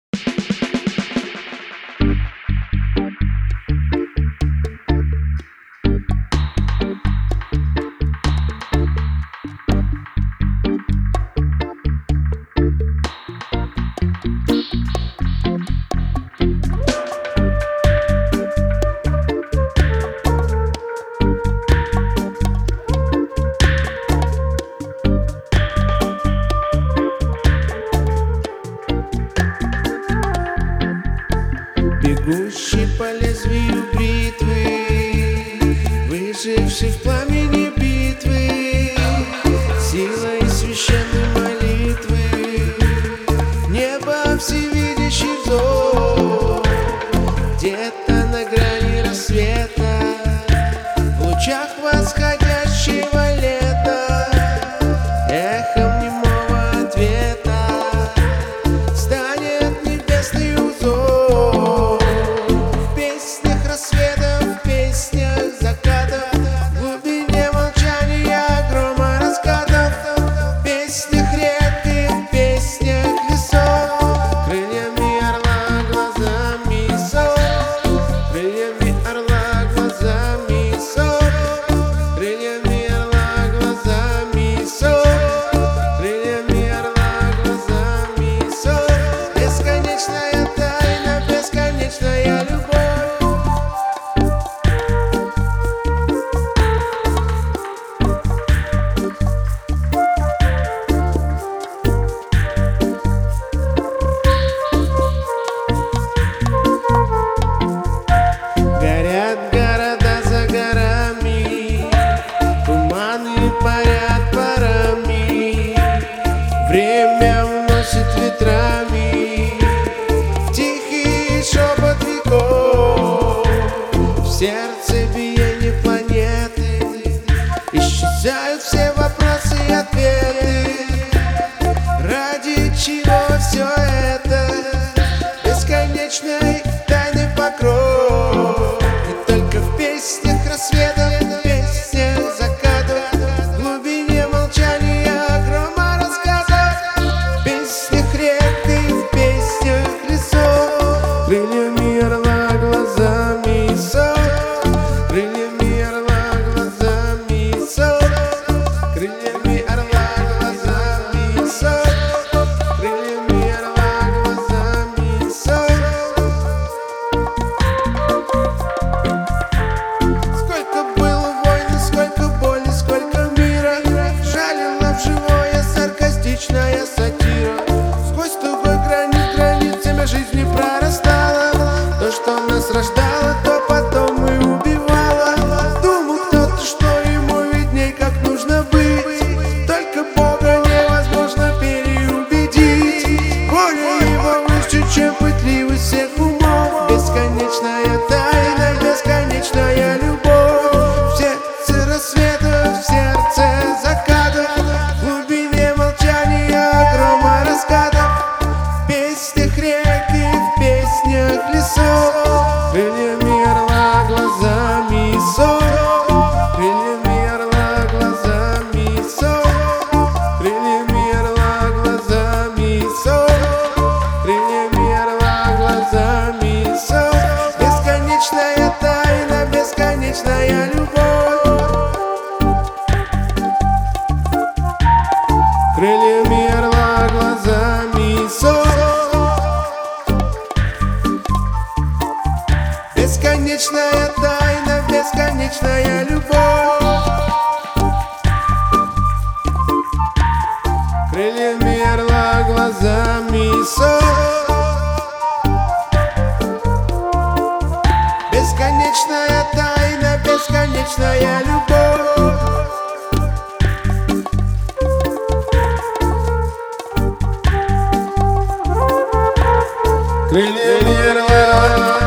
Бегущий по лезвию бритвы, выживший в пламени битвы, силой священной молитвы, небо всевидящий взор, где-то на грани рассвета, в лучах восходящего лета, эхом немого ответа станет небесный узор. В песнях рассвета, в песнях заката, в глубине молчания грома раскатов, в песнях рек и в песнях лесов, крыльями орла, глазами сов, крыльями орла, глазами сов, крыльями орла, глазами сов, крыльями орла, глазами сов. Бесконечная тайна, бесконечная любовь. Горят города за горами, туманы парят парами, время уносит ветрами в тихий шепот веков. В сердце биение планеты исчезают все вопросы и ответы. Ради чего все это? Бесконечной тайны покров. И только в песнях рассвета, в песнях заката, в глубине молчания грома рассказов, в песнях рек и в песнях лесов, крыльями орла, глазами сов, крыльями орла, глазами сов, крыльями орла, глазами сов, крыльями орла, глазами сов. Сколько было войн, сколько боли, сколько мира, жалила в живое саркастичная сатира. Сквозь тугой гранит границами жизни прорастала. То, что нас рождало, то потом и убивало. Думал кто-то, что ему видней, как нужно быть. Только Бога невозможно переубедить. Воля его выше, чем пытливость всех умов. Бесконечная тайна, бесконечная любовь. В сердце рассвета, в сердце заката, в глубине молчания грома раскатов, в песнях рек и в песнях лесов, крыльями орла, глазами сов, крыльями орла, глазами сов, крыльями орла, глазами сов, крыльями орла, глазами сов. Бесконечная тайна, бесконечная любовь. Крыльями орла, глазами сов. Бесконечная тайна, бесконечная любовь. Крыльями орла, глазами сов. Бесконечная тайна, бесконечная любовь. Крыльями орла.